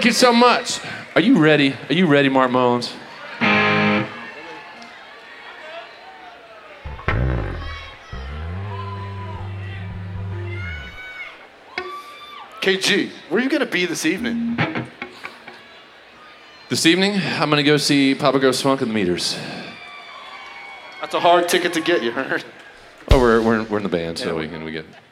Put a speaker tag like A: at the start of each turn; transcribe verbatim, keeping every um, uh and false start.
A: Thank you so much. Are you ready? Are you ready, Mark Mullins?
B: K G, where are you gonna be this evening?
A: This evening, I'm gonna go see Papa Gross Funk and the Meters.
B: That's a hard ticket to get, you heard?
A: Oh, we're, we're, we're in the band, so
B: Yeah.
A: we can we get...